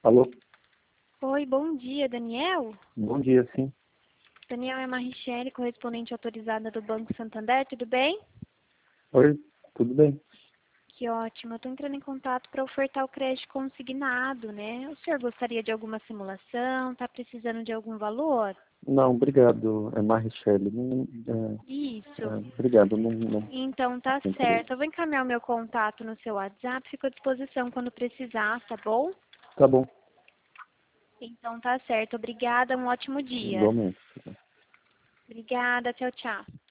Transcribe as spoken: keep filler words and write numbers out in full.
Alô? Oi, bom dia, Daniel? Bom dia, sim. Daniel é Marichele, correspondente autorizada do Banco Santander, tudo bem? Oi, tudo bem? Que ótimo, eu estou entrando em contato para ofertar o crédito consignado, né? O senhor gostaria de alguma simulação? Está precisando de algum valor? Não, obrigado, é Marichelli. Não, é, Isso. é, obrigado, não, não Então tá tem interesse. certo. Eu vou encaminhar o meu contato no seu WhatsApp, fico à disposição quando precisar, tá bom? Tá bom, Então tá certo. Obrigada, um ótimo dia. igualmente. Obrigada, tchau, tchau.